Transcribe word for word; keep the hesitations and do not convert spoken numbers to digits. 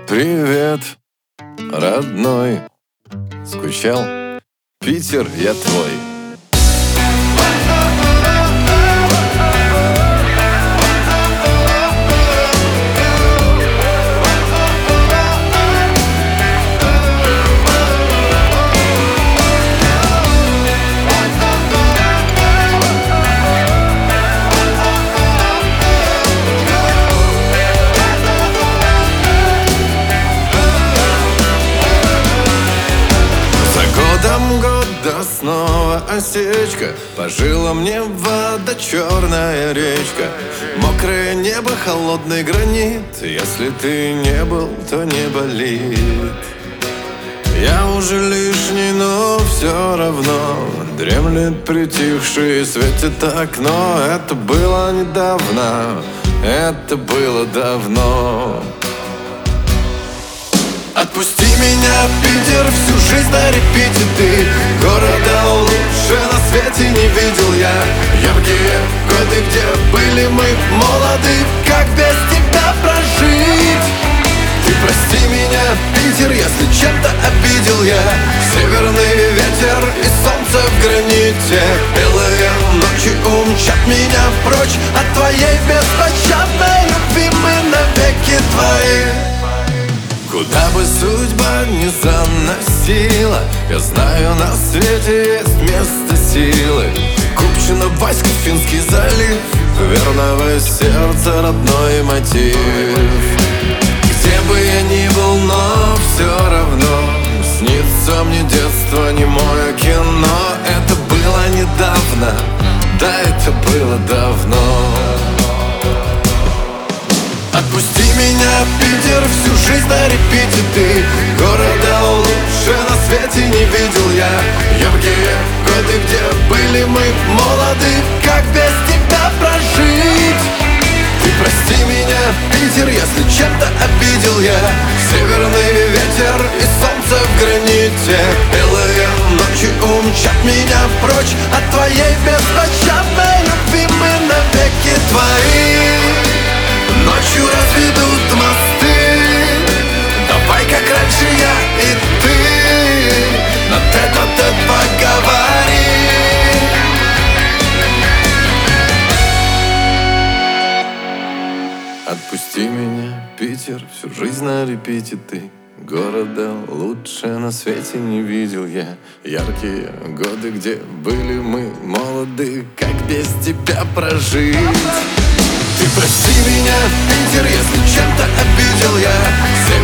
Привет, родной. Скучал? Питер, я твой. Годом года снова осечка, по жилам мне вода, черная речка. Мокрое небо, холодный гранит. Если ты не был, то не болит. Я уже лишний, но все равно дремлет притихший, светит окно. Это было недавно, это было давно. Отпусти меня, Питер, всю жизнь на репите ты. Города лучше на свете не видел я. Яркие годы, где были мы молоды, как без тебя прожить? Ты прости меня, Питер, если чем-то обидел я. Северный ветер и солнце в граните. Белые ночи умчат меня прочь от твоей беспощадной любви. Мы навеки твои. Куда бы судьба ни заносила, я знаю, на свете есть место силы. Купчино, Васька, Финский залив, верного сердца родной мотив. Где бы я ни был, но все равно снится мне детство, немое кино. Это было недавно, да, это было давно. Отпусти меня, Питер, всю жизнь на репите ты. Города лучше на свете не видел я. Яркие годы, где были мы молоды, как без тебя прожить? Ты прости меня, Питер, если чем-то обидел я. Северный ветер и солнце в граните. Белые ночи умчат меня прочь от твоей беспощадной любви. Мы навеки твои. Ночью разведут мосты. Давай, как раньше, я и ты на тет-а-тет поговорим. Отпусти меня, Питер, всю жизнь на репите ты. Города лучше на свете не видел я. Яркие годы, где были мы молоды, как без тебя прожить? Ты прости меня, Питер, если чем-то обидел я.